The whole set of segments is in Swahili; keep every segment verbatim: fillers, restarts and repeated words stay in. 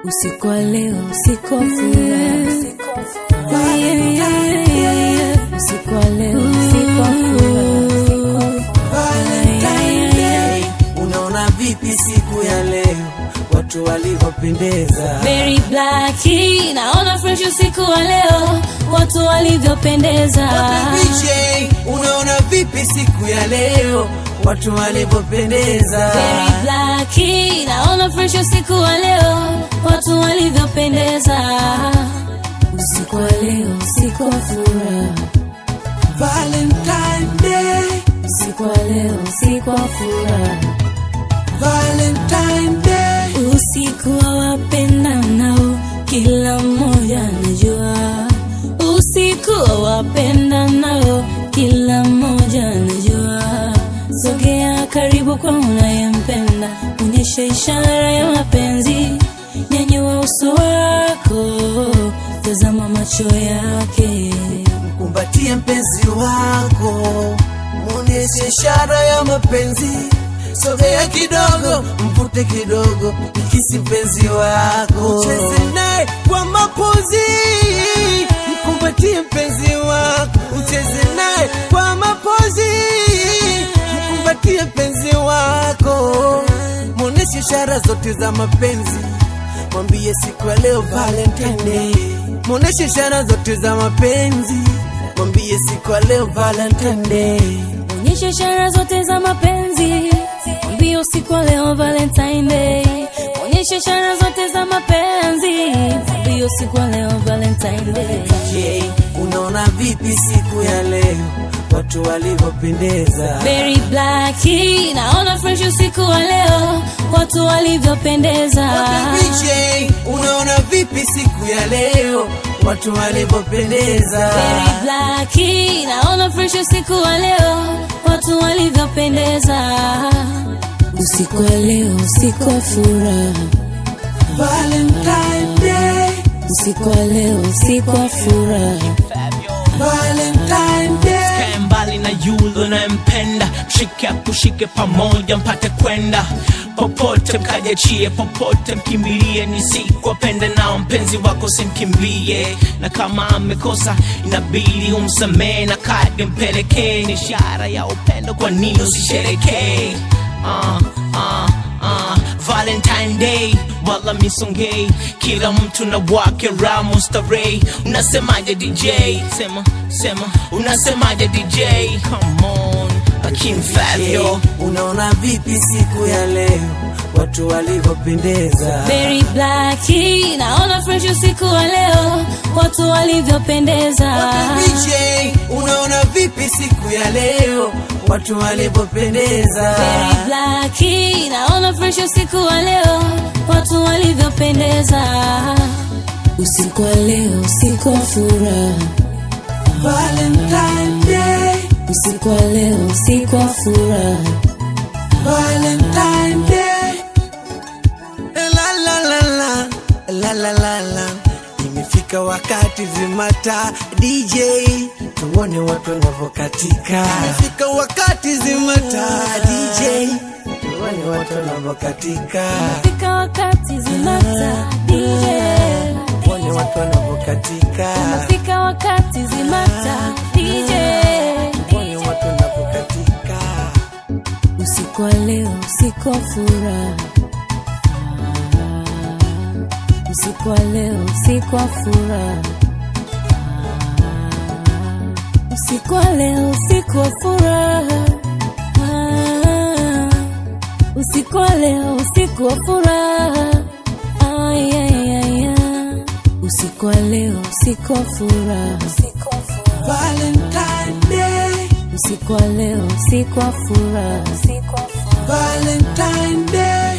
Usiku wa leo, usiku wa furaha. Usiku wa leo, usiku wa furaha. Valentine Day. Unaona vipi siku ya leo watu walivyopendeza? Very black, naona fresh usiku wa leo watu walivyopendeza. D J, unaona vipi siku ya leo watu walivyopendeza? Very black, naona fresh usiku wa leo watu walivyopendeza. Usiku wa leo, usiku wa furaha. Valentine Day. Usiku wa leo, usiku wa furaha. Valentine Day. Usiku wa wapendanao, kila mmoja anajua. Usiku wa wapendanao, kila mmoja anajua. Sogea karibu kwa unayempenda, onyesha ishara ya mapenzi. Nyanyua uso wako, tazama macho yake. Kumbatie mpenzi wako, muoneshe ishara ya mapenzi. Sogea kidogo, mvute kidogo, mkisi mpenzi wako. Ucheze naye kwa mapozi, mkumbatie mpenzi wako. Ucheze naye kwa mapozi, mkumbatie mpenzi wako. Muoneshe ishara zote za mapenzi. Mwambie siku ya leo Valentine Day. Muoneshe ishara zote za mapenzi. Mwambie siku ya leo Valentine Day. Onyesha ishara zote za mapenzi. Mwambie usiku wa leo Valentine Day. Onyesha ishara zote za mapenzi. Mwambie usiku wa leo Valentine Day. Je, unaona vipi siku ya leo watu walivyopendeza? Very black, naona fresh usiku wa leo watu walivyopendeza. D J, unaona vipi siku ya leo watu walivyopendeza? Very black, naona fresh usiku wa leo watu walivyopendeza. Usiku wa leo, usiku wa furaha. Valentine Day. Usiku wa leo, usiku wa furaha. Valentine Day. Sikae mbali na yule unayempenda, mshike akushike pamoja mpate kwenda. Popote mkajachie, popote mkimbilie, ni siku wapende nao mpenzi wako simkimbie. Na kama amekosa inabidi umsamehe, na kadi mpelekee, ni ishara ya upendo, kwa nini usisherekee? Uh, uh, uh, Valentine Day, wala misongei, kila mtu na wake ramu starehe. Unasemaje D J? Sema, sema, unasemaje D J? Come on, Akim Fabio. Unaona vipi siku ya leo watu walivyopendeza? Very black, naona fresh usiku wa leo watu walivyopendeza. D J, unaona vipi siku ya leo watu walivyopendeza? Very black, naona fresh usiku wa leo watu walivyopendeza. Usiku wa leo, usiku wa furaha. Valentine Day. Usiku wa leo, usiku wa furaha. Valentine Day. La la la la, la la la la. Imefika wakati zimata D J, tuone watu wanavyokatika. Imefika wakati zimata D J, tuone watu wanavyokatika. Imefika wakati zimata D J, tuone watu wanavyokatika. Imefika wakati zimata D J, tuone watu wanavyokatika. Usiku wa leo, usiku wa furaha. Usiku wa leo, usiku wa furaha. Usiku wa leo, usiku wa furaha. Usiku wa leo, usiku wa furaha. Ay, ay, ay, ay. Usiku wa leo, usiku wa furaha. Valentine Day. Usiku wa leo, usiku wa furaha. Valentine Day.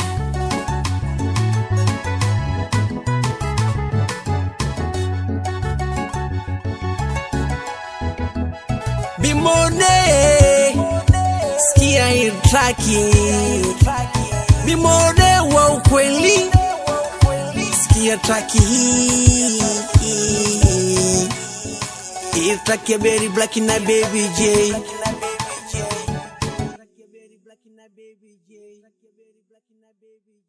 Bimone, sikia hii traki. Bimone wa ukweli, sikia traki hii. Hii traki ya Very Black na Baby J.